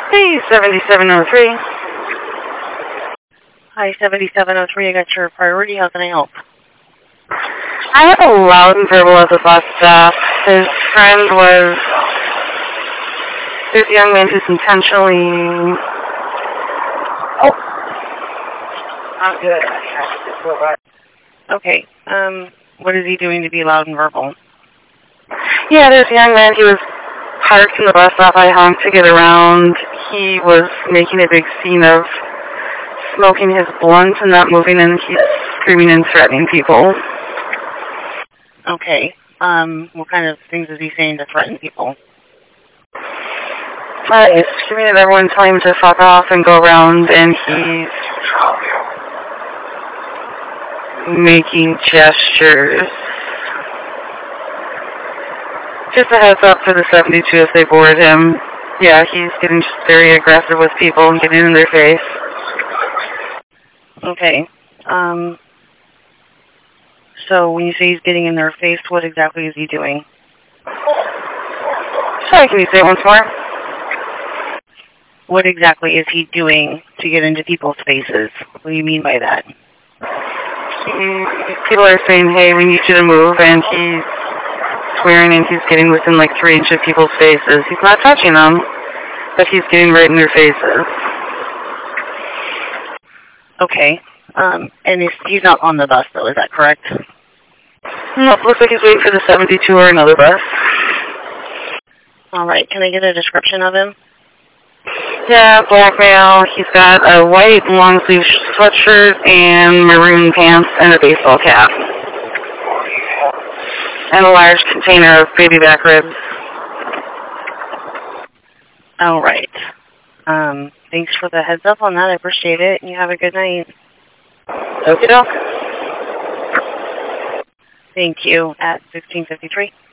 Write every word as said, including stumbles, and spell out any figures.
Hey, seventy-seven oh three. Hi, seventy-seven oh three. I got your priority. How can I help? I have a loud and verbal at the bus stop. His friend was... There's a young man who's intentionally... Oh. Not good. Okay. Um, what is he doing to be loud and verbal? Yeah, there's a young man. He was parked in the bus stop. I honked to get around. He was making a big scene of smoking his blunt and not moving, and he's screaming and threatening people. Okay. Um, what kind of things is he saying to threaten people? Uh, he's screaming at everyone, telling him to fuck off and go around, and he's making gestures. Just a heads up for the seventy-two if they board him. Yeah, he's getting very aggressive with people and getting in their face. Okay. Um, so when you say he's getting in their face, what exactly is he doing? Sorry, can you say it once more? What exactly is he doing to get into people's faces? What do you mean by that? He, people are saying, hey, we need you to move, and he's swearing and he's getting within like three inches of people's faces. He's not touching them, but he's getting right in their faces. Okay. Um, and he's, he's not on the bus, though, is that correct? No, it looks like he's waiting for the seventy-two or another bus. All right. Can I get a description of him? Yeah, black male. He's got a white long-sleeve sweatshirt and maroon pants and a baseball cap. And a large container of baby back ribs. All right. Um, thanks for the heads up on that. I appreciate it. And you have a good night. Okie doke. Thank you. At sixteen fifty-three.